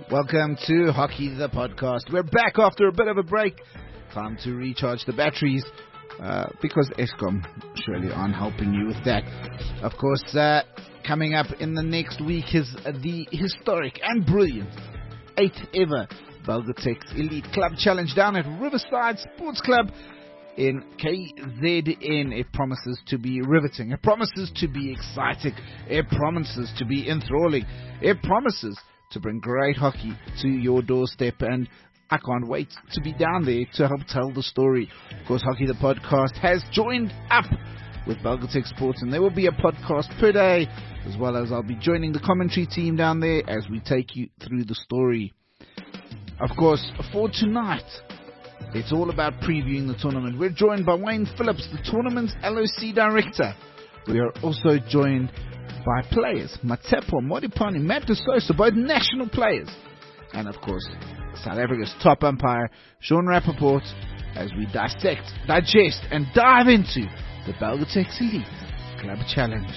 Welcome to Hockey the Podcast. We're back after a bit of a break. Time to recharge the batteries because Eskom surely aren't helping you with that. Of course, coming up in the next week is the historic and brilliant 8th ever Belgotex Elite Club Challenge down at Riverside Sports Club in KZN. It promises to be riveting. It promises to be exciting. It promises to be enthralling. It promises to bring great hockey to your doorstep, and I can't wait to be down there to help tell the story. Of course, Hockey the Podcast has joined up with Belgotex Sports, and there will be a podcast per day, as well as I'll be joining the commentary team down there as we take you through the story. Of course, for tonight, it's all about previewing the tournament. We're joined by Wayne Phillips, the tournament's LOC director. We are also joined by players, Matsepo Modipani, Matt De Sosa, both national players. And of course, South Africa's top umpire, Sean Rappaport, as we dissect, digest, and dive into the Belgotex Elite Club Challenge.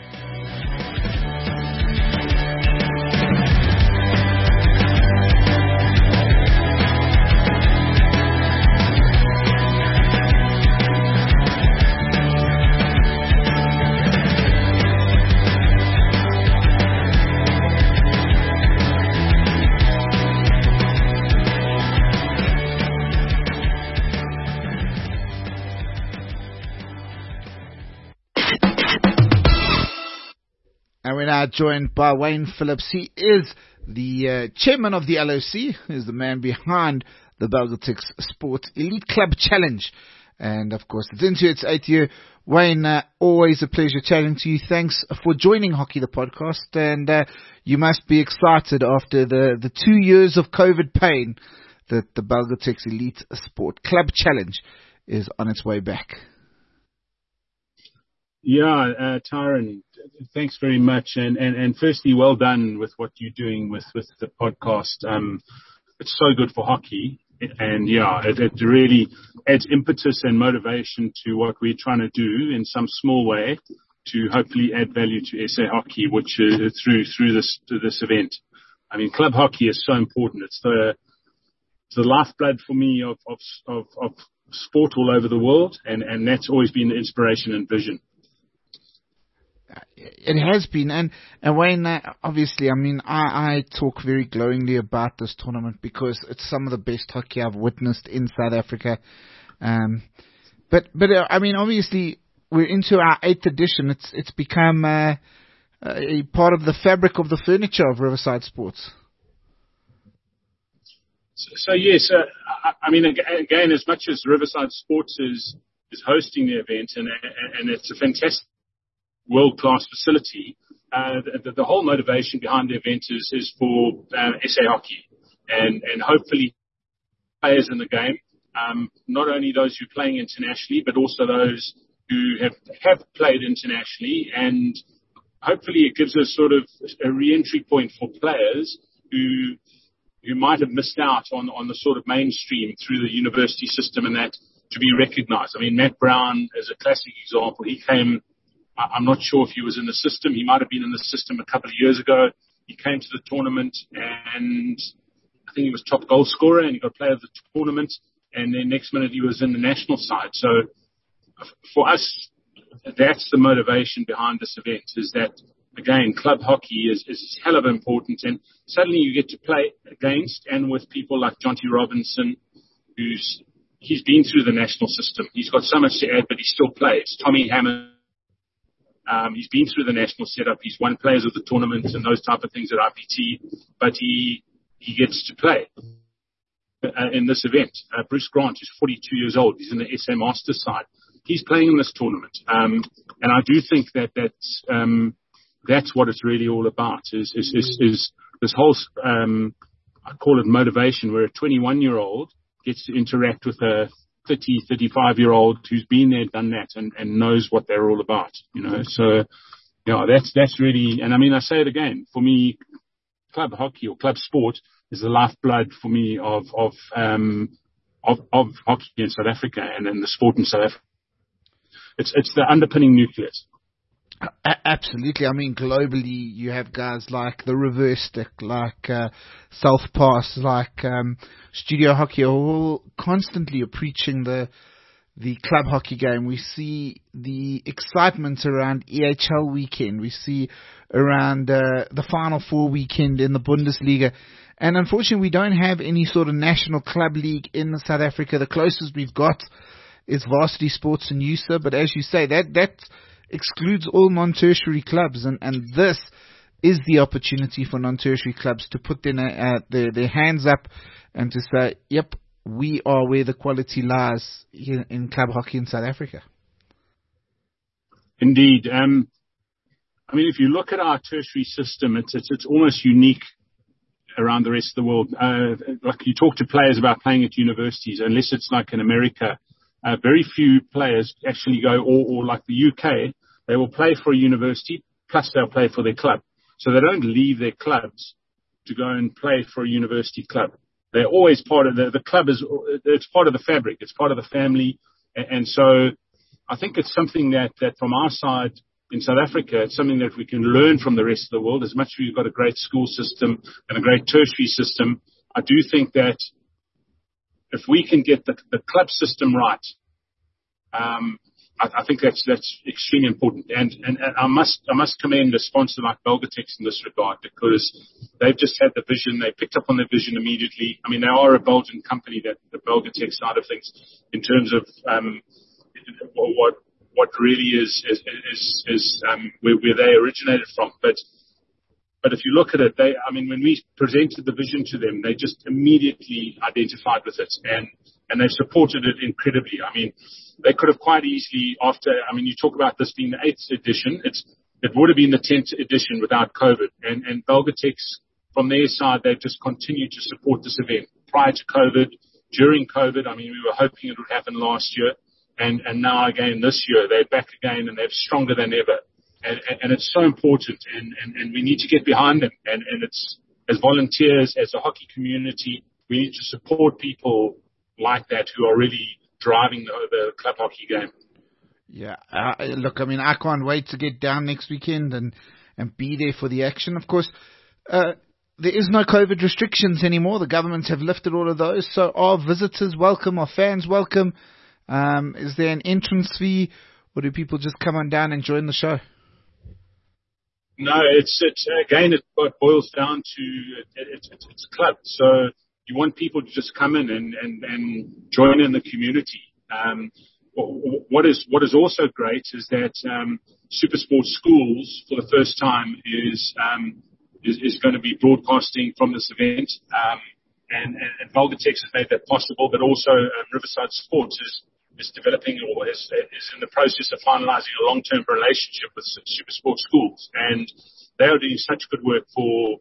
And we're now joined by Wayne Phillips. He is the chairman of the LOC, is the man behind the Belgotex Sports Elite Club Challenge. And of course, it's into its 8th year. Wayne, always a pleasure chatting to you. Thanks for joining Hockey the Podcast. And you must be excited after the 2 years of COVID pain that the Belgotex Elite Sport Club Challenge is on its way back. Yeah, Tyron, thanks very much. And firstly, well done with what you're doing with the podcast. It's so good for hockey. And yeah, it really adds impetus and motivation to what we're trying to do in some small way to hopefully add value to SA hockey, which is through this event. I mean, club hockey is so important. It's the lifeblood for me of sport all over the world. And that's always been the inspiration and vision. It has been, and Wayne, obviously, I mean, I talk very glowingly about this tournament because it's some of the best hockey I've witnessed in South Africa. But I mean, obviously, we're into our 8th edition. It's become a part of the fabric of the furniture of Riverside Sports. So yes, I mean, again, as much as Riverside Sports is hosting the event, and it's a fantastic world-class facility, the whole motivation behind the event is for SA hockey and hopefully players in the game, not only those who are playing internationally, but also those who have played internationally, and hopefully it gives us sort of a re-entry point for players who might have missed out on the sort of mainstream through the university system, and that to be recognized. I mean, Matt Brown is a classic example. He came, I'm not sure if he was in the system. He might have been in the system a couple of years ago. He came to the tournament, and I think he was top goal scorer, and he got player of the tournament. And then next minute he was in the national side. So for us, that's the motivation behind this event, is that, again, club hockey is hell of important. And suddenly you get to play against and with people like Jonty Robinson, he's been through the national system. He's got so much to add, but he still plays. Tommy Hammond, he's been through the national setup. He's won players of the tournament and those type of things at IPT, but he gets to play in this event. Bruce Grant is 42 years old. He's in the SA Masters side. He's playing in this tournament. And I do think that's what it's really all about, is this whole, I call it motivation, where a 21-year-old gets to interact with a 30, 35-year-old who's been there, done that, and knows what they're all about, you know. So, yeah, that's really, and I mean, I say it again, for me, club hockey or club sport is the lifeblood for me of hockey in South Africa and the sport in South Africa. It's the underpinning nucleus. Absolutely. I mean, globally, you have guys like the Reverse Stick, like South Pass, like Studio Hockey, are all constantly preaching the club hockey game. We see the excitement around EHL weekend. We see around the Final Four weekend in the Bundesliga. And unfortunately, we don't have any sort of national club league in South Africa. The closest we've got is Varsity Sports and USA. But as you say, that excludes all non-tertiary clubs. And this is the opportunity for non-tertiary clubs to put their hands up and to say, yep, we are where the quality lies in club hockey in South Africa. Indeed. I mean, if you look at our tertiary system, it's almost unique around the rest of the world. Like you talk to players about playing at universities, unless it's like in America, very few players actually go, or like the UK, they will play for a university, plus they'll play for their club. So they don't leave their clubs to go and play for a university club. They're always part of the club it's part of the fabric. It's part of the family. And so I think it's something that from our side in South Africa, it's something that we can learn from the rest of the world. As much as we've got a great school system and a great tertiary system, I do think that if we can get the club system right, I think that's extremely important. And I must commend a sponsor like Belgatex in this regard, because they've just had the vision. They picked up on the vision immediately. I mean, they are a Belgian company, that the Belgatex side of things, in terms of what really is where they originated from. But if you look at it, when we presented the vision to them, they just immediately identified with it, and they supported it incredibly. I mean, they could have quite easily you talk about this being the 8th edition, it would have been the 10th edition without COVID. And Belgatex, from their side, they've just continued to support this event. Prior to COVID, during COVID, we were hoping it would happen last year. And now again this year, they're back again, and they're stronger than ever. And it's so important, and we need to get behind them. And it's, as volunteers, as a hockey community, we need to support people like that who are really driving the club hockey game. Yeah, look, I can't wait to get down next weekend and be there for the action. Of course, there is no COVID restrictions anymore. The governments have lifted all of those. So are visitors welcome? Are fans welcome? Is there an entrance fee, or do people just come on down and join the show? No, it's again, it boils down to it's a club. So you want people to just come in and join in the community. What is also great is that SuperSport Schools, for the first time, is going to be broadcasting from this event. And Belgatex has made that possible, but also Riverside Sports is developing, or is in the process of finalizing a long-term relationship with SuperSport Schools, and they are doing such good work for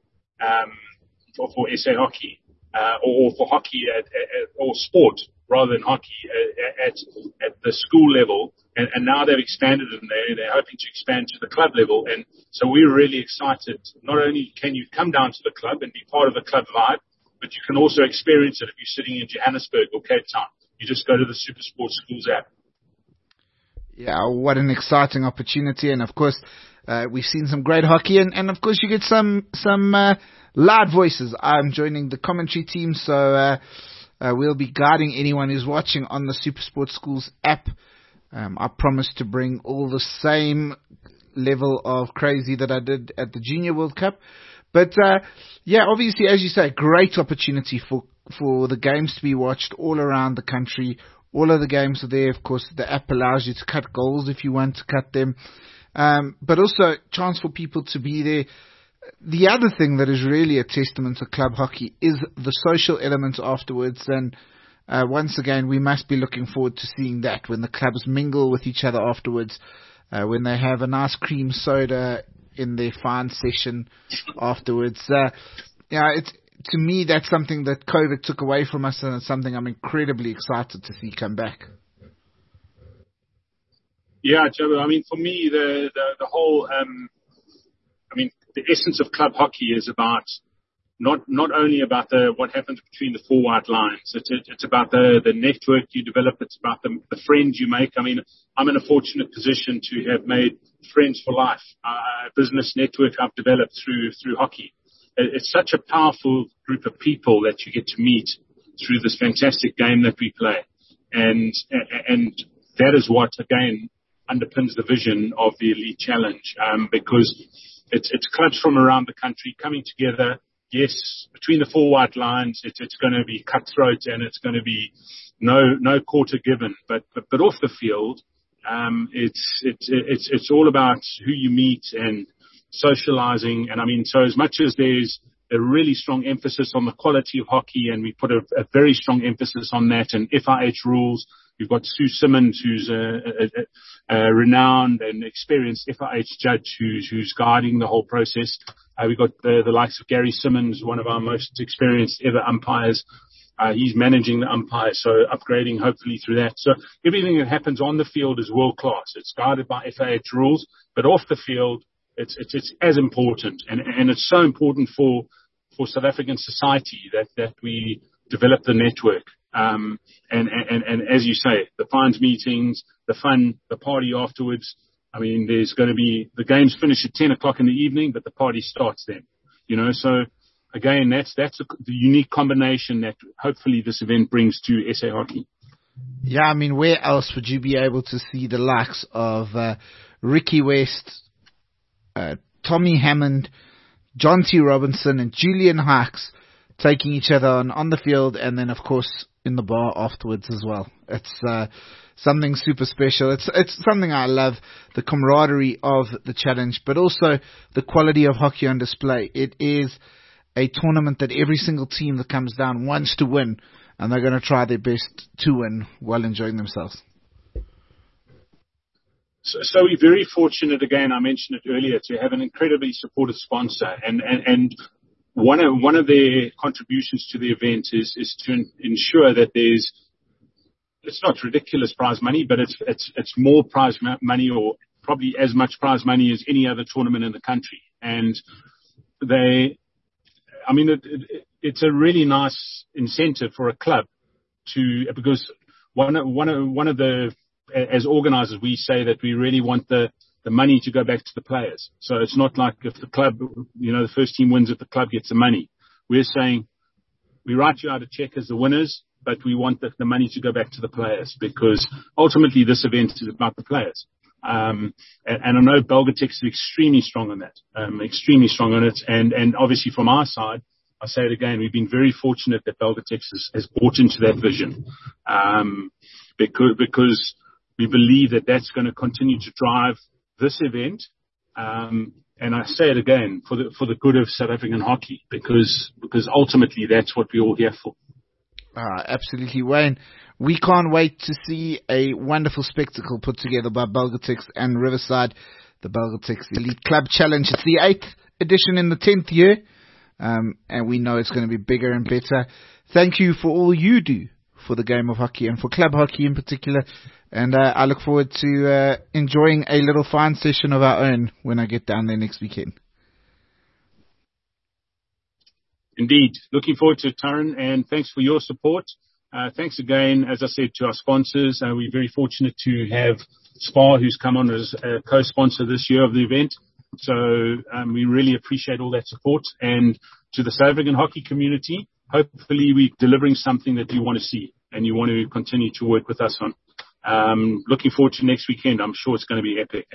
SA Hockey, or for hockey or sport rather than hockey at the school level, and now they've expanded it, and they're hoping to expand to the club level. And so we're really excited. Not only can you come down to the club and be part of the club vibe, but you can also experience it if you're sitting in Johannesburg or Cape Town. You just go to the SuperSport Schools app. Yeah, what an exciting opportunity. And of course, we've seen some great hockey, and of course you get some loud voices. I'm joining the commentary team, so we'll be guiding anyone who's watching on the SuperSport Schools app. I promise to bring all the same level of crazy that I did at the Junior World Cup. But yeah, obviously, as you say, great opportunity for the games to be watched all around the country. All of the games are there. Of course, the app allows you to cut goals if you want to cut them. But also chance for people to be there. The other thing that is really a testament to club hockey is the social element afterwards. And once again, we must be looking forward to seeing that when the clubs mingle with each other afterwards, when they have a nice cream soda in their fine session afterwards. To me, that's something that COVID took away from us, and it's something I'm incredibly excited to see come back. Yeah, Joe, for me, the whole, the essence of club hockey is about not only about what happens between the four white lines. It's about the network you develop. It's about the friends you make. I'm in a fortunate position to have made Friends for Life, business network I've developed through hockey. It's such a powerful group of people that you get to meet through this fantastic game that we play. And that is what, again, underpins the vision of the Elite Challenge, because it's clubs from around the country coming together. Yes, between the four white lines, it's going to be cutthroat and it's going to be no quarter given. But off the field, it's all about who you meet and socializing. And I mean, so as much as there's a really strong emphasis on the quality of hockey, and we put a very strong emphasis on that, and FIH rules. We've got Sue Simmons, who's a renowned and experienced FIH judge who's guiding the whole process. We've got the likes of Gary Simmons, one of our most experienced ever umpires. He's managing the umpires, so upgrading hopefully through that. So everything that happens on the field is world class. It's guided by FIH rules, but off the field, it's as important, and it's so important for South African society that we develop the network. And as you say, the fines meetings, the fun, the party afterwards. I mean, there's going to be, the games finish at 10 o'clock in the evening, but the party starts then, so again, that's the unique combination that hopefully this event brings to SA Hockey. Yeah, I mean, where else would you be able to see the likes of Ricky West, Tommy Hammond, John T. Robinson, and Julian Hikes taking each other on the field, and then, of course, in the bar afterwards as well. It's something super special. It's something I love, the camaraderie of the challenge, but also the quality of hockey on display. It is a tournament that every single team that comes down wants to win, and they're going to try their best to win while enjoying themselves. So we're very fortunate, again, I mentioned it earlier, to have an incredibly supportive sponsor, and one of their contributions to the event is to ensure that it's not ridiculous prize money, but it's more prize money, or probably as much prize money as any other tournament in the country. And it's a really nice incentive for a club because one of the, as organizers, we say that we really want the money to go back to the players. So it's not like if the club, the first team wins, if the club gets the money. We're saying we write you out a check as the winners, but we want the money to go back to the players, because ultimately this event is about the players. And I know Belgatex is extremely strong on that, extremely strong on it. And obviously from our side, I say it again, we've been very fortunate that Belgatex has bought into that vision, because we believe that that's going to continue to drive this event. And I say it again, for the good of South African hockey, because ultimately that's what we're all here for. Absolutely, Wayne. We can't wait to see a wonderful spectacle put together by Belgatex and Riverside, the Belgatex Elite Club Challenge. It's the 8th edition in the 10th year, and we know it's going to be bigger and better. Thank you for all you do for the game of hockey and for club hockey in particular. And I look forward to enjoying a little fine session of our own when I get down there next weekend. Indeed. Looking forward to it, Taran, and thanks for your support. Thanks again, as I said, to our sponsors. We're very fortunate to have SPAR, who's come on as a co-sponsor this year of the event. So we really appreciate all that support. And to the South African hockey community, hopefully we're delivering something that you want to see and you want to continue to work with us on. Looking forward to next weekend. I'm sure it's going to be epic.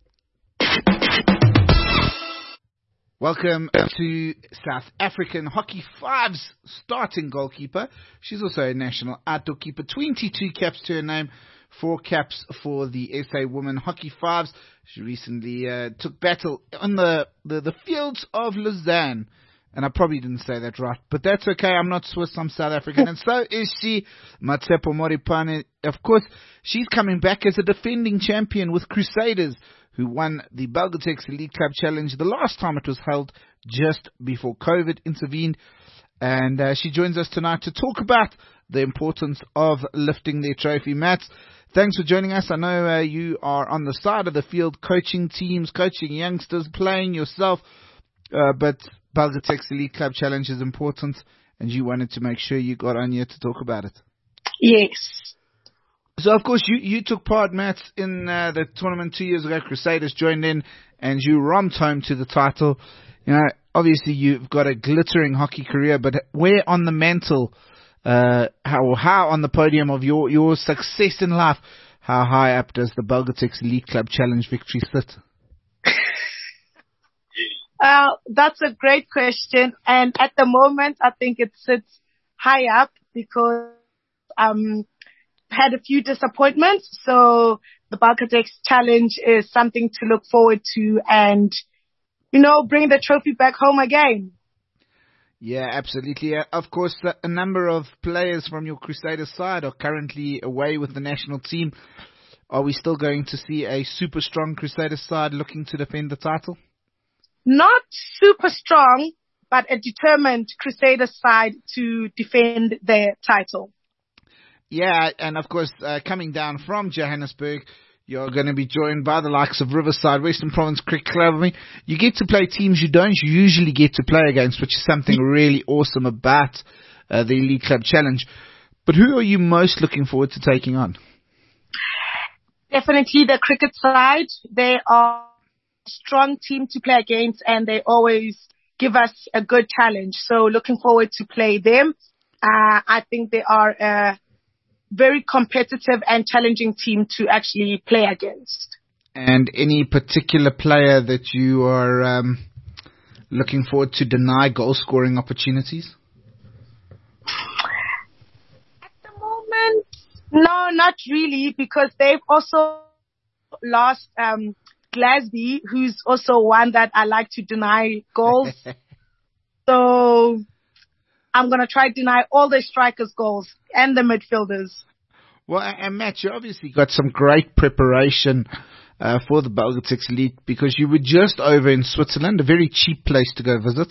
Welcome to South African Hockey Fives starting goalkeeper. She's also a national outdoor keeper. 22 caps to her name, 4 caps for the SA Women Hockey Fives. She recently took battle on the fields of Lausanne. And I probably didn't say that right, but that's okay. I'm not Swiss, I'm South African. And so is she, Matsepo Moripane. Of course, she's coming back as a defending champion with Crusaders, who won the Belgatex Elite Club Challenge the last time it was held, just before COVID intervened. And she joins us tonight to talk about the importance of lifting their trophy. Matt, thanks for joining us. I know you are on the side of the field coaching teams, coaching youngsters, playing yourself, but Belgatex Elite Club Challenge is important, and you wanted to make sure you got on here to talk about it. Yes. So, of course, you took part, Matt, in the tournament 2 years ago. Crusaders joined in, and you romped home to the title. You know, obviously, you've got a glittering hockey career, but where on the mantle, how on the podium of your success in life, how high up does the Bulgatex Elite Club Challenge victory sit? That's a great question. And at the moment, I think it sits high up because had a few disappointments. So the Bulgatex Challenge is something to look forward to and, bring the trophy back home again. Yeah, absolutely. Of course, a number of players from your Crusaders side are currently away with the national team. Are we still going to see a super strong Crusaders side looking to defend the title? Not super strong, but a determined Crusaders side to defend their title. Yeah, and of course, coming down from Johannesburg, you're going to be joined by the likes of Riverside, Western Province Cricket Club. I mean, you get to play teams you don't usually get to play against, which is something really awesome about the Elite Club Challenge. But who are you most looking forward to taking on? Definitely the cricket side. They are a strong team to play against, and they always give us a good challenge. So looking forward to play them. I think they are a very competitive and challenging team to actually play against. And any particular player that you are looking forward to deny goal scoring opportunities? At the moment, no, not really, because they've also lost Glasby, who's also one that I like to deny goals. So I'm going to try to deny all the strikers goals and the midfielders. Well, and Matt, you obviously got some great preparation for the Bulgatex Elite because you were just over in Switzerland, a very cheap place to go visit,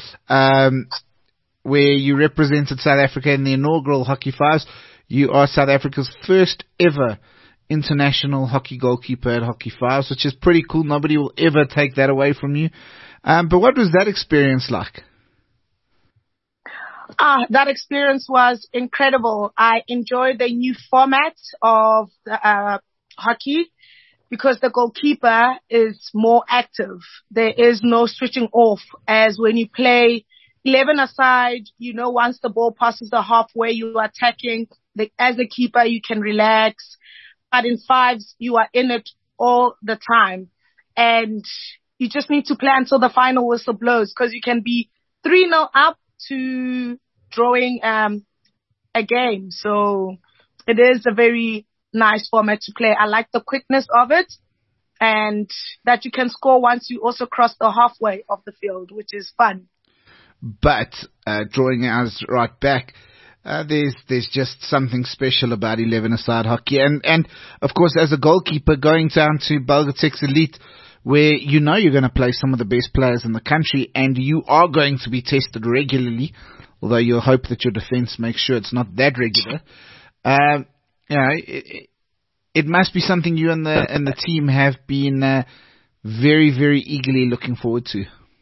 where you represented South Africa in the inaugural Hockey Fives. You are South Africa's first ever international hockey goalkeeper at Hockey Fives, which is pretty cool. Nobody will ever take that away from you. But what was that experience like? That experience was incredible. I enjoyed the new format of the, hockey because the goalkeeper is more active. There is no switching off as when you play 11 aside, once the ball passes the halfway, you are attacking. As a keeper, you can relax. But in fives, you are in it all the time. And you just need to play until the final whistle blows because you can be 3-0 up to drawing a game. So it is a very nice format to play. I like the quickness of it and that you can score once you also cross the halfway of the field, which is fun. But drawing us right back, there's just something special about 11-a-side hockey. And of course, as a goalkeeper, going down to Bulgatex Elite, where you're going to play some of the best players in the country and you are going to be tested regularly, although you'll hope that your defense makes sure it's not that regular. It must be something you and the team have been very, very eagerly looking forward to.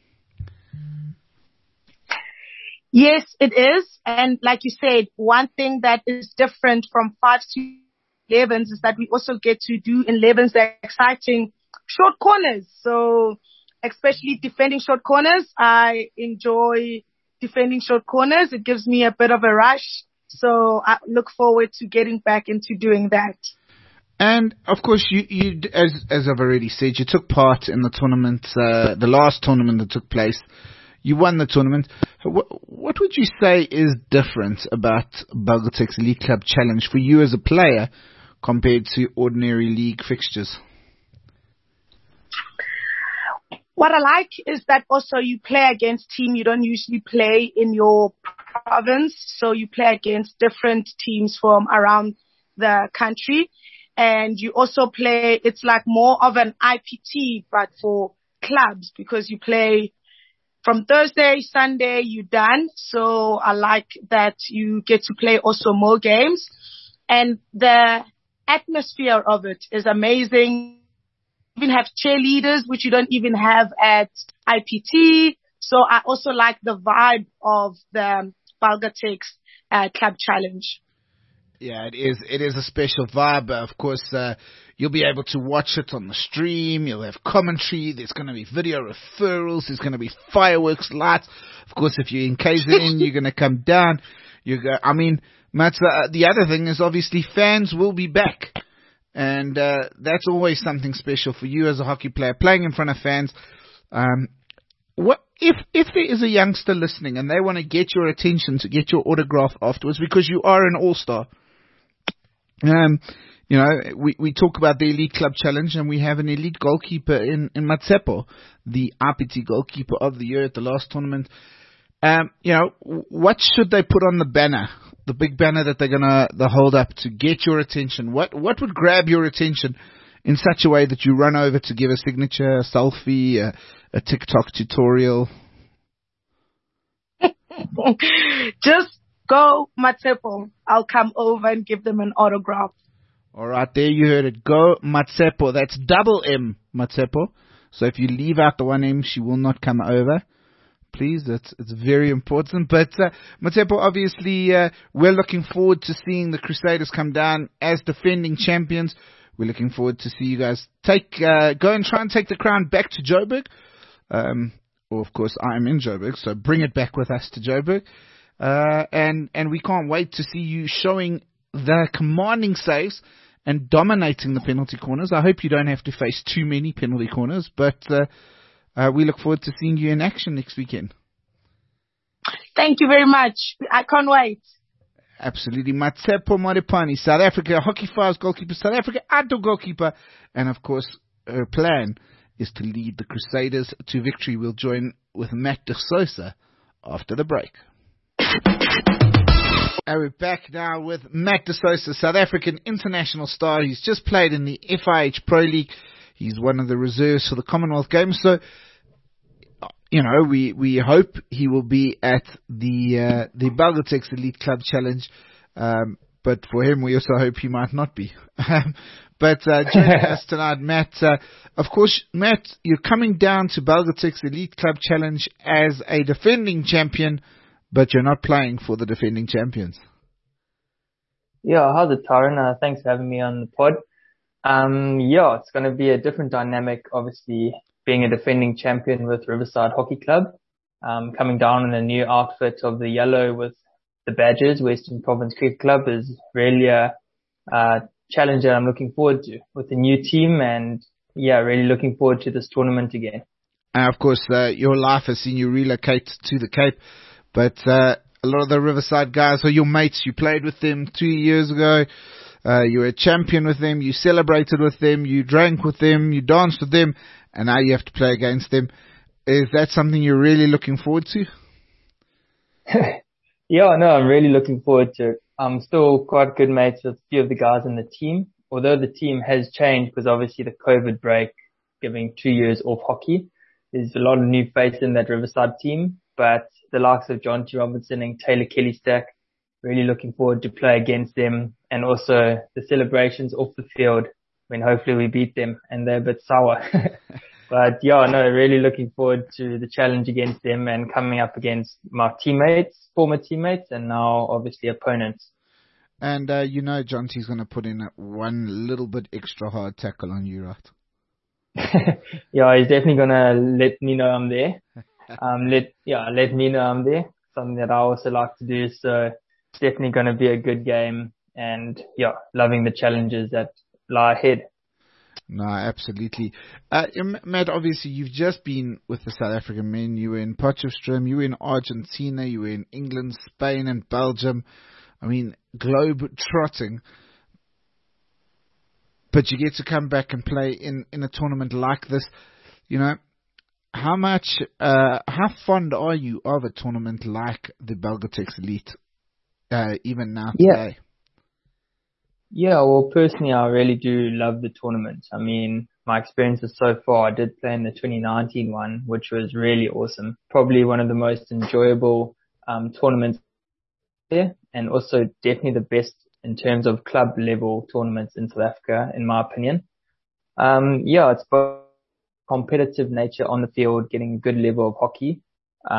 Yes, it is. And like you said, one thing that is different from 5s to 11s is that we also get to do in 11s the exciting short corners. So especially defending short corners, I enjoy defending short corners. It gives me a bit of a rush. So I look forward to getting back into doing that. And of course, you as I've already said, you took part in the tournament, the last tournament that took place. You won the tournament. What would you say is different about Bulgatex Elite Club Challenge for you as a player compared to ordinary league fixtures? What I like is that also you play against team you don't usually play in your province. So you play against different teams from around the country. And you also play, it's like more of an IPT, but for clubs because you play from Thursday, Sunday, you're done. So I like that you get to play also more games. And the atmosphere of it is amazing. You even have cheerleaders, which you don't even have at IPT. So I also like the vibe of the Bulgatex Club Challenge. Yeah, it is. It is a special vibe. Of course, you'll be able to watch it on the stream. You'll have commentary. There's going to be video referrals. There's going to be fireworks, lights. Of course, if you're in KZN, you're going to come down. Mats, the other thing is obviously fans will be back. And that's always something special for you as a hockey player, playing in front of fans. What if there is a youngster listening and they want to get your attention, to get your autograph afterwards, because you are an all-star? We talk about the Elite Club Challenge, and we have an elite goalkeeper in Matsepo, the RPT goalkeeper of the year at the last tournament. What should they put on the banner, the big banner that they're gonna hold up to get your attention? What would grab your attention in such a way that you run over to give a signature, a selfie, a TikTok tutorial? Just go Matsepo. I'll come over and give them an autograph. All right, there you heard it. Go Matsepo. That's double M Matsepo. So if you leave out the one M, she will not come over. Please, it's very important. But Matsepo, obviously, we're looking forward to seeing the Crusaders come down as defending champions. We're looking forward to see you guys go and try and take the crown back to Joburg. Or of course, I'm in Joburg, so bring it back with us to Joburg. And we can't wait to see you showing the commanding saves and dominating the penalty corners. I hope you don't have to face too many penalty corners, but we look forward to seeing you in action next weekend. Thank you very much. I can't wait. Absolutely. Matsepo Maripani, South Africa, Hockey Files goalkeeper, South Africa Adult goalkeeper, and of course her plan is to lead the Crusaders to victory. We'll join with Matt de Sosa after the break. And we're back now with Matt de Sosa, South African international star. He's just played in the FIH Pro League. He's one of the reserves for the Commonwealth Games. So, we hope he will be at the Belgotex Elite Club Challenge. But for him, we also hope he might not be. But joining us tonight, Matt. Of course, Matt, you're coming down to Belgotex Elite Club Challenge as a defending champion, but you're not playing for the defending champions. Yeah, how's it, Taran? Thanks for having me on the pod. It's going to be a different dynamic, obviously, being a defending champion with Riverside Hockey Club. Coming down in a new outfit of the yellow with the badges, Western Province Cricket Club, is really a challenge that I'm looking forward to with the new team, and really looking forward to this tournament again. And of course, your life has seen you relocate to the Cape, but a lot of the Riverside guys are your mates. You played with them 2 years ago. You were a champion with them. You celebrated with them. You drank with them. You danced with them. And now you have to play against them. Is that something you're really looking forward to? I'm really looking forward to it. I'm still quite good mates with a few of the guys in the team, although the team has changed because obviously the COVID break, giving 2 years off hockey. There's a lot of new faces in that Riverside team, but the likes of John T. Robinson and Taylor Kelly-Stack, really looking forward to play against them, and also the celebrations off the field when hopefully we beat them and they're a bit sour. But really looking forward to the challenge against them and coming up against my teammates, former teammates, and now obviously opponents. And John T's going to put in one little bit extra hard tackle on you, right? He's definitely going to let me know I'm there. Let me know I'm there. Something that I also like to do. So it's definitely going to be a good game, and loving the challenges that lie ahead. No, absolutely. Matt, obviously you've just been with the South African men. You were in Potchefstroom, you were in Argentina, you were in England, Spain and Belgium. I mean, globe trotting. But you get to come back and play in a tournament like this. How fond are you of a tournament like the Belgotex Elite, even now today? Well, personally, I really do love the tournament. I mean, my experiences so far, I did play in the 2019 one, which was really awesome. Probably one of the most enjoyable tournaments there, and also definitely the best in terms of club level tournaments in South Africa, in my opinion. It's both competitive nature on the field, getting a good level of hockey,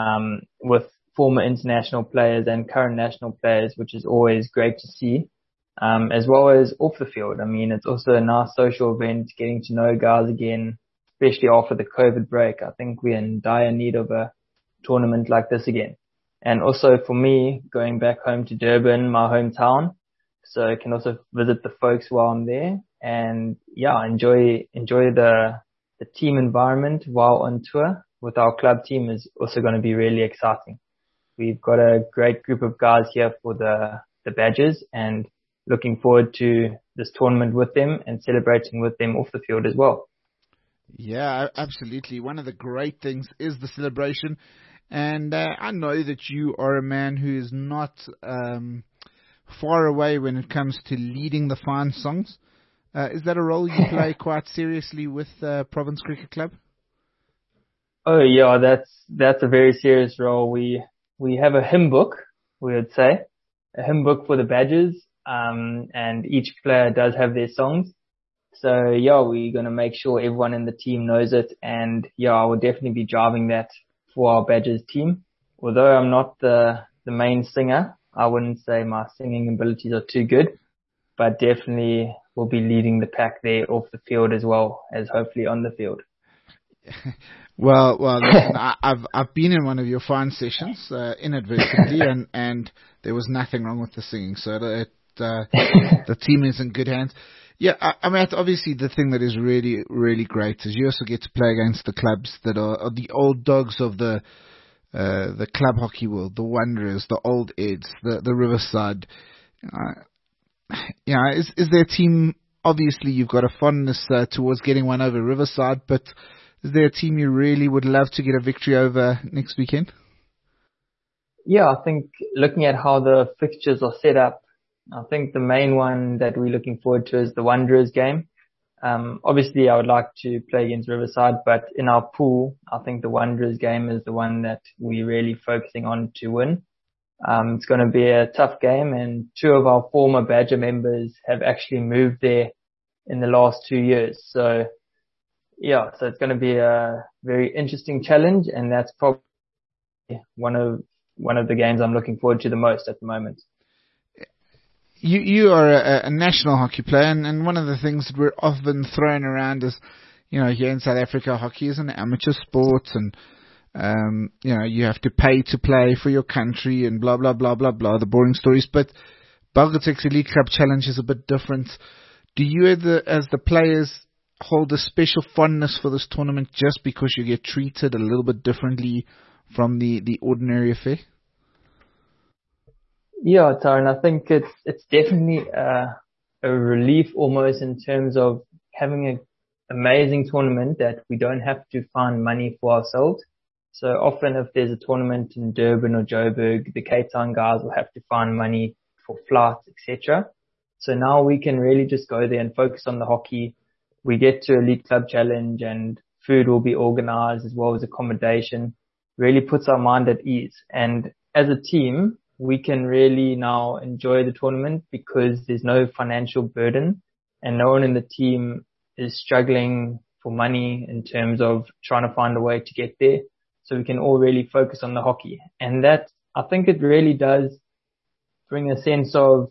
with former international players and current national players, which is always great to see. as well as off the field. I mean, it's also a nice social event, getting to know guys again, especially after the COVID break. I think we're in dire need of a tournament like this again. And also for me, going back home to Durban, my hometown, so I can also visit the folks while I'm there, and yeah, enjoy the team environment while on tour with our club team is also going to be really exciting. We've got a great group of guys here for the badges, and looking forward to this tournament with them and celebrating with them off the field as well. Yeah, absolutely. One of the great things is the celebration. And I know that you are a man who is not far away when it comes to leading the fine songs. Is that a role you play quite seriously with Province Cricket Club? Oh yeah, that's a very serious role. We have a hymn book, we would say, a hymn book for the badges, and each player does have their songs. So yeah, we're gonna make sure everyone in the team knows it, and yeah, I will definitely be driving that for our badges team. Although I'm not the main singer, I wouldn't say my singing abilities are too good, but definitely will be leading the pack there off the field as well as hopefully on the field. Well, listen, I've been in one of your fine sessions inadvertently, and there was nothing wrong with the singing, so the team is in good hands. Yeah, I mean, obviously the thing that is really, really great is you also get to play against the clubs that are the old dogs of the club hockey world, the Wanderers, the Old Eds, the Riverside. Is there a team? Obviously, you've got a fondness towards getting one over Riverside, but is there a team you really would love to get a victory over next weekend? Yeah, I think looking at how the fixtures are set up, I think the main one that we're looking forward to is the Wanderers game. Obviously I would like to play against Riverside, but in our pool, I think the Wanderers game is the one that we're really focusing on to win. It's going to be a tough game, and two of our former Badger members have actually moved there in the last 2 years. So yeah, so it's going to be a very interesting challenge, and that's probably one of the games I'm looking forward to the most at the moment. You are a national hockey player, and one of the things that we're often thrown around is, here in South Africa, hockey is an amateur sport, and you have to pay to play for your country, and blah blah blah blah blah. The boring stories, but Bulgotek's Elite Club Challenge is a bit different. Do you, as the players, hold a special fondness for this tournament just because you get treated a little bit differently from the ordinary affair? Yeah, Taran, I think it's definitely a relief almost in terms of having an amazing tournament that we don't have to find money for ourselves. So often if there's a tournament in Durban or Joburg, the Cape Town guys will have to find money for flights, etc. So now we can really just go there and focus on the hockey. We get to Elite Club Challenge, and food will be organized as well as accommodation. Really puts our mind at ease. And as a team, we can really now enjoy the tournament because there's no financial burden, and no one in the team is struggling for money in terms of trying to find a way to get there. So we can all really focus on the hockey. And that, I think it really does bring a sense of,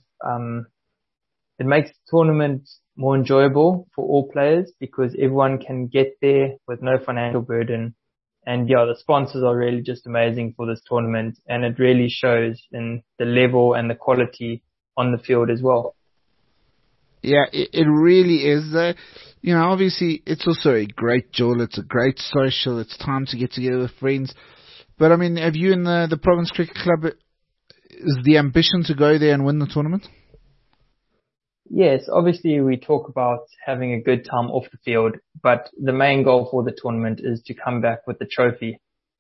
it makes the tournament more enjoyable for all players because everyone can get there with no financial burden. And yeah, the sponsors are really just amazing for this tournament, and it really shows in the level and the quality on the field as well. Yeah, it really is. Obviously it's also a great jewel. It's a great social. It's time to get together with friends. But I mean, have you in the Province Cricket Club, is the ambition to go there and win the tournament? Yes, obviously we talk about having a good time off the field, but the main goal for the tournament is to come back with the trophy.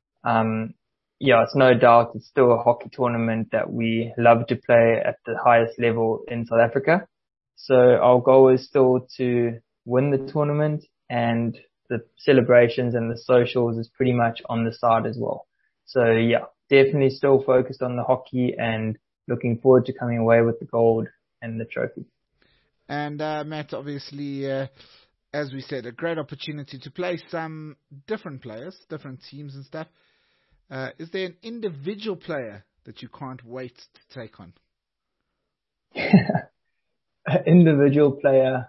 It's no doubt it's still a hockey tournament that we love to play at the highest level in South Africa. So our goal is still to win the tournament, and the celebrations and the socials is pretty much on the side as well. So yeah, definitely still focused on the hockey and looking forward to coming away with the gold and the trophy. And Matt, obviously, as we said, a great opportunity to play some different players, different teams and stuff. Is there an individual player that you can't wait to take on? Individual player.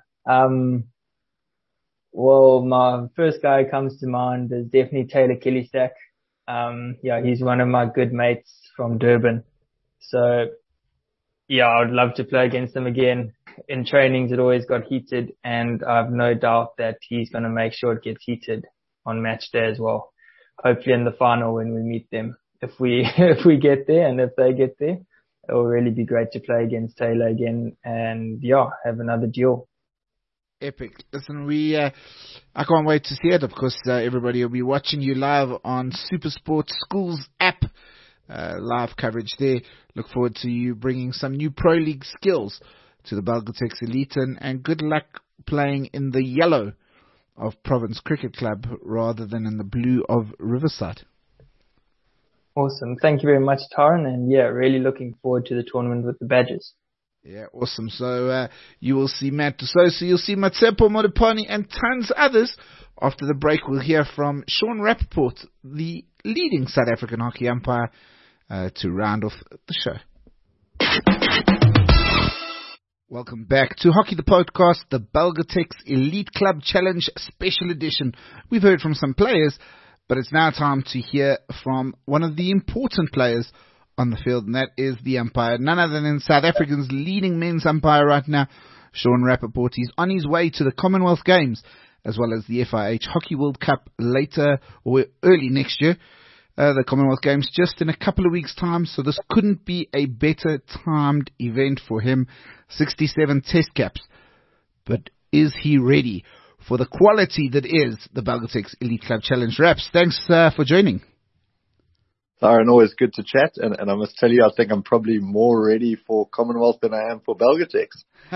Well, my first guy comes to mind is definitely Taylor Killystack. Yeah, he's one of my good mates from Durban. So yeah, I would love to play against him again. In trainings, it always got heated, and I have no doubt that he's going to make sure it gets heated on match day as well. Hopefully in the final when we meet them. If we get there and if they get there, it will really be great to play against Taylor again and yeah, have another duel. Epic. Listen, I can't wait to see it. Of course, everybody will be watching you live on SuperSport Schools app. Live coverage there. Look forward to you bringing some new Pro League skills to the Belgatex Elite, and good luck playing in the yellow of Province Cricket Club rather than in the blue of Riverside. Awesome. Thank you very much, Taran, and yeah, really looking forward to the tournament with the Badgers. Yeah, awesome. So you will see Matt D'Souza, you'll see Matsepo Modipani and tons others. After the break, we'll hear from Sean Rappaport, the leading South African hockey umpire, to round off the show. Welcome back to Hockey the Podcast, the Belgatex Elite Club Challenge Special Edition. We've heard from some players, but it's now time to hear from one of the important players on the field, and that is the umpire, none other than South Africa's leading men's umpire right now, Sean Rappaport. He's on his way to the Commonwealth Games, as well as the FIH Hockey World Cup later or early next year. The Commonwealth Games just in a couple of weeks' time, so this couldn't be a better timed event for him. 67 test caps. But is he ready for the quality that is the Belgatex Elite Club Challenge? Raps, thanks for joining. Aaron, always good to chat, and I must tell you, I think I'm probably more ready for Commonwealth than I am for Belgatex.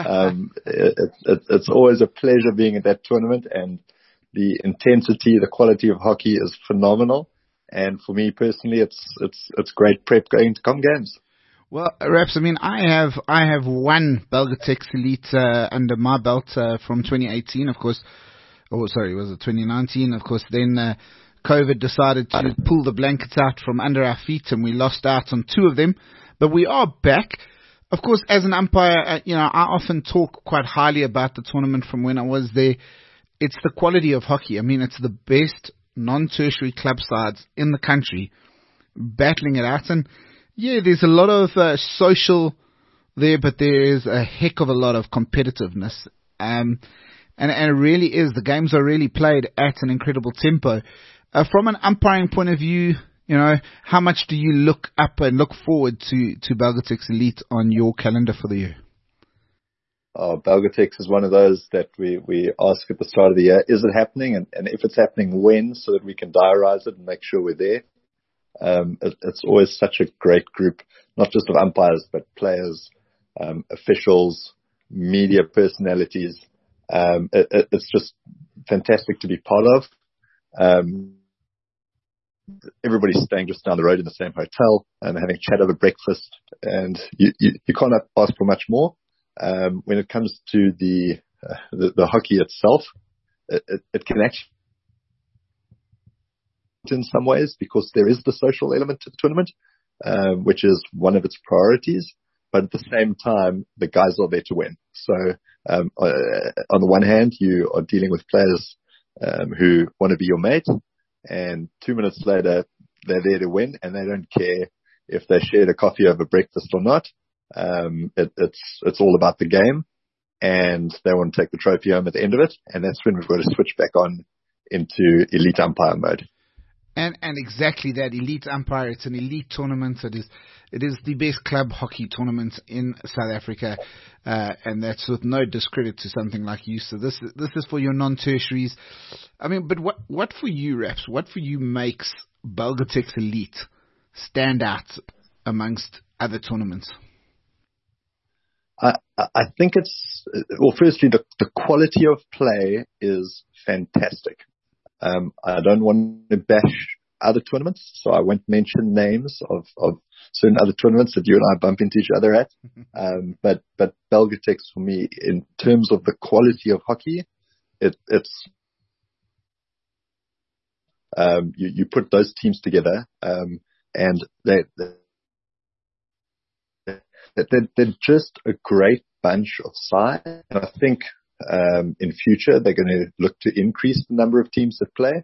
It's always a pleasure being at that tournament, and the intensity, the quality of hockey is phenomenal. And for me personally, it's great prep going to Com Games. Well, Raps, I mean, I have one Belgatex Elite under my belt from 2018, of course. Oh, sorry, was it 2019? Of course, then COVID decided to pull the blankets out from under our feet, and we lost out on two of them. But we are back. Of course, as an umpire, I often talk quite highly about the tournament from when I was there. It's the quality of hockey. I mean, it's the best non-tertiary club sides in the country battling it out. And yeah, there's a lot of social there, but there is a heck of a lot of competitiveness. And it really is. The games are really played at an incredible tempo. From an umpiring point of view, how much do you look up and look forward to Belgatex Elite on your calendar for the year? Belgatex is one of those that we ask at the start of the year, is it happening? And if it's happening, when, so that we can diarize it and make sure we're there. It's always such a great group, not just of umpires, but players, officials, media personalities. It's just fantastic to be part of. Everybody's staying just down the road in the same hotel and having a chat over breakfast, and you can't ask for much more. When it comes to the hockey itself, it can actually, in some ways, because there is the social element to the tournament, which is one of its priorities. But at the same time, the guys are there to win. So on the one hand, you are dealing with players who want to be your mate, and 2 minutes later, they're there to win, and they don't care if they shared a coffee over breakfast or not. It's all about the game, and they want to take the trophy home at the end of it, and that's when we've got to switch back on into elite umpire mode. And exactly that, elite umpire. It's an elite tournament. It is the best club hockey tournament in South Africa, and that's with no discredit to something like you. So this is for your non-tertiaries. I mean, but what for you, Raps? What for you makes Belgatex Elite stand out amongst other tournaments? I think firstly, the quality of play is fantastic. I don't want to bash other tournaments, so I won't mention names of certain other tournaments that you and I bump into each other at. But Belgatex, for me, in terms of the quality of hockey, it's you put those teams together, and they're just a great bunch of sides. And I think in future they're going to look to increase the number of teams that play.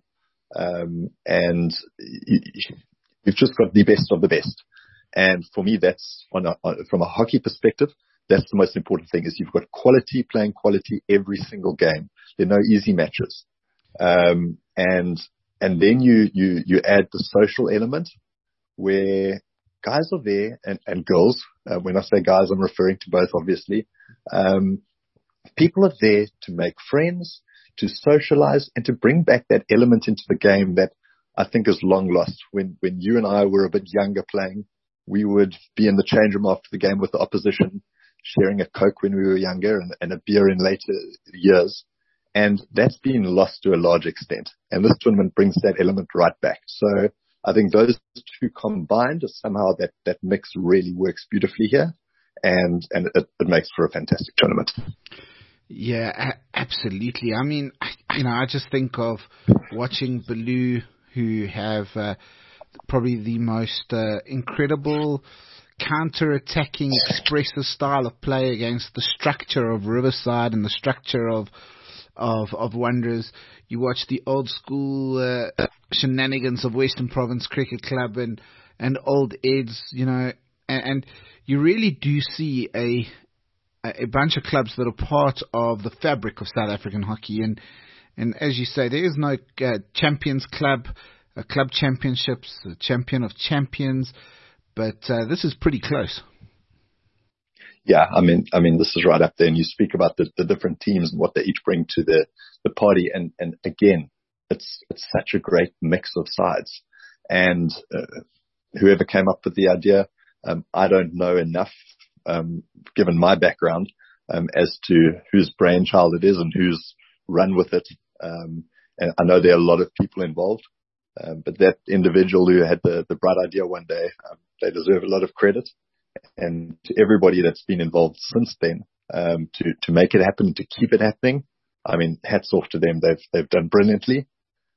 And you've just got the best of the best. And for me, that's from a hockey perspective, that's the most important thing, is you've got quality playing quality every single game. There are no easy matches. And then you add the social element where guys are there and girls. When I say guys, I'm referring to both, obviously. People are there to make friends, to socialize, and to bring back that element into the game that I think is long lost. When you and I were a bit younger playing, we would be in the change room after the game with the opposition, sharing a Coke when we were younger and a beer in later years. And that's been lost to a large extent. And this tournament brings that element right back. So I think those two combined, somehow that mix really works beautifully here. And it makes for a fantastic tournament. Yeah, absolutely. I mean, I just think of watching Baloo, who have probably the most incredible counter-attacking, expressive style of play against the structure of Riverside and the structure of Wanderers. You watch the old school shenanigans of Western Province Cricket Club and Old Eds, and you really do see a bunch of clubs that are part of the fabric of South African hockey. And as you say, there is no champions club, club championships, a champion of champions, but this is pretty close. Yeah, I mean, this is right up there. And you speak about the different teams and what they each bring to the party. And again, it's such a great mix of sides. And whoever came up with the idea, I don't know enough, given my background, as to whose brainchild it is and who's run with it. And I know there are a lot of people involved, but that individual who had the bright idea one day, they deserve a lot of credit. And to everybody that's been involved since then, to make it happen, to keep it happening, I mean, hats off to them. They've done brilliantly.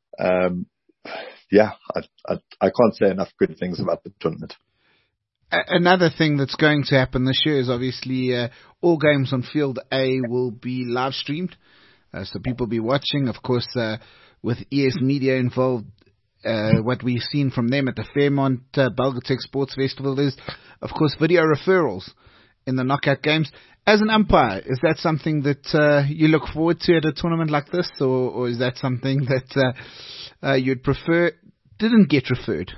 Yeah, I can't say enough good things about the tournament. Another thing that's going to happen this year is obviously all games on Field A will be live streamed, so people will be watching. Of course, with ES Media involved, what we've seen from them at the Fairmont Bulgatech Sports Festival is, of course, video referrals in the knockout games. As an umpire, is that something that you look forward to at a tournament like this, or is that something that you'd prefer didn't get referred?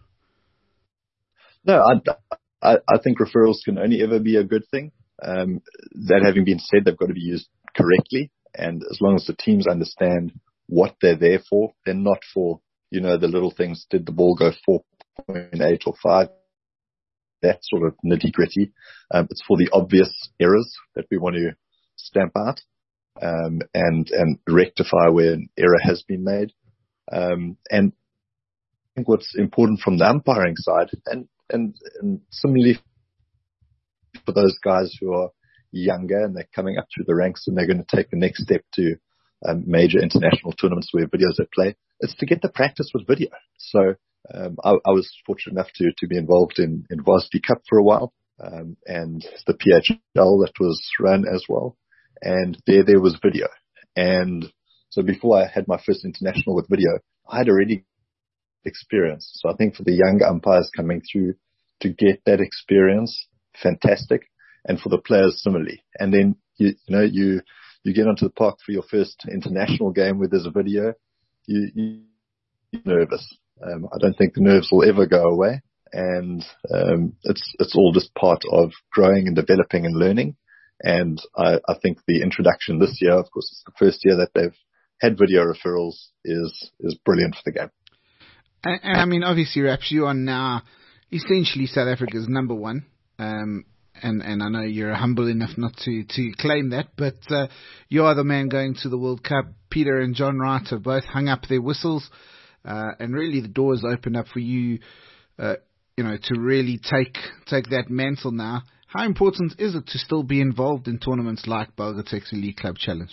No, I think referrals can only ever be a good thing. That having been said, they've got to be used correctly. And as long as the teams understand what they're there for, they're not for, the little things. Did the ball go 4.8 or 5? That sort of nitty gritty. It's for the obvious errors that we want to stamp out, and rectify where an error has been made. And I think what's important from the umpiring side, and similarly for those guys who are younger and they're coming up through the ranks and they're going to take the next step to major international tournaments where videos they play, it's to get the practice with video. So I was fortunate enough to be involved in Varsity Cup for a while, and the PHL that was run as well. And there was video. And so before I had my first international with video, I had already experience. So I think for the young umpires coming through to get that experience, fantastic. And for the players similarly. And then, you get onto the park for your first international game where there's a video, you're nervous. I don't think the nerves will ever go away. And it's all just part of growing and developing and learning. And I think the introduction this year, of course, it's the first year that they've had video referrals, is brilliant for the game. And I mean, obviously, Raps, you are now essentially South Africa's number one. And I know you're humble enough not to claim that, but you are the man going to the World Cup. Peter and John Wright have both hung up their whistles, and really the doors opened up for you, to really take that mantle now. How important is it to still be involved in tournaments like Bulgatech's Elite Club Challenge?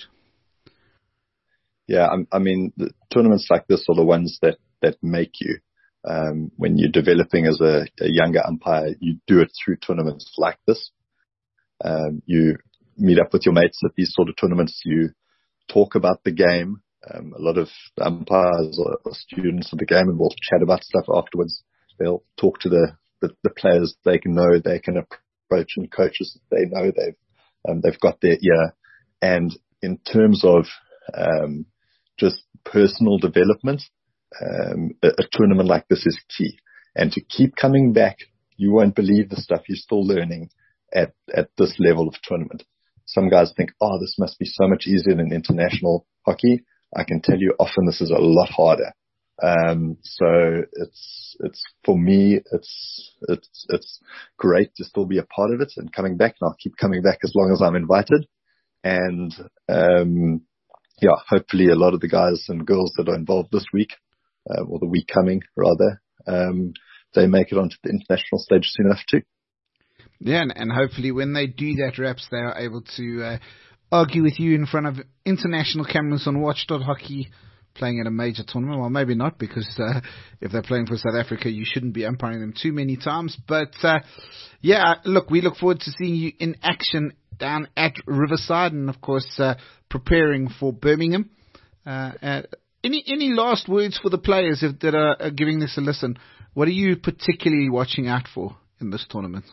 Yeah, I mean, the tournaments like this are the ones that make you. When you're developing as a younger umpire, you do it through tournaments like this. You meet up with your mates at these sort of tournaments. You talk about the game. A lot of the umpires or students of the game, and we'll chat about stuff afterwards. They'll talk to the players they can approach, and coaches they know they've got their ear. And in terms of just personal development, a tournament like this is key. And to keep coming back, you won't believe the stuff you're still learning at this level of tournament. Some guys think, oh, this must be so much easier than international hockey. I can tell you often this is a lot harder. So it's for me, it's great to still be a part of it and coming back, and I'll keep coming back as long as I'm invited. And, hopefully a lot of the guys and girls that are involved this week, or the week coming rather, they make it onto the international stage soon enough too. Yeah, and hopefully when they do that, Raps, they are able to argue with you in front of international cameras on Watch.Hockey playing at a major tournament. Well, maybe not, because if they're playing for South Africa, you shouldn't be umpiring them too many times. But, look, we look forward to seeing you in action down at Riverside, and, of course, preparing for Birmingham. Any last words for the players that are giving this a listen? What are you particularly watching out for in this tournament?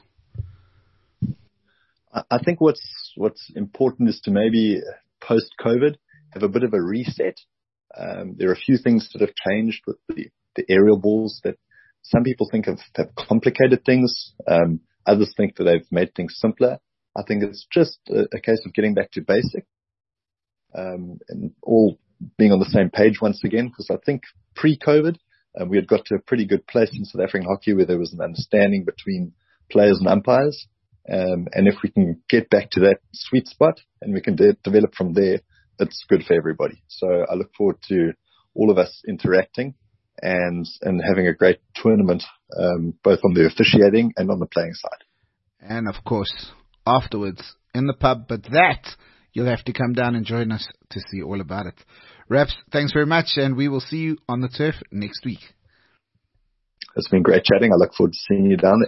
I think what's important is to maybe post-COVID have a bit of a reset. There are a few things that have changed with the aerial balls that some people think have complicated things. Others think that they've made things simpler. I think it's just a case of getting back to basic, and all being on the same page once again, because I think pre-COVID, we had got to a pretty good place in South African hockey where there was an understanding between players and umpires. And if we can get back to that sweet spot and we can develop from there, it's good for everybody. So I look forward to all of us interacting and having a great tournament, both on the officiating and on the playing side. And of course, afterwards in the pub, but that you'll have to come down and join us to see all about it. Raps, thanks very much, and we will see you on the turf next week. It's been great chatting. I look forward to seeing you down there.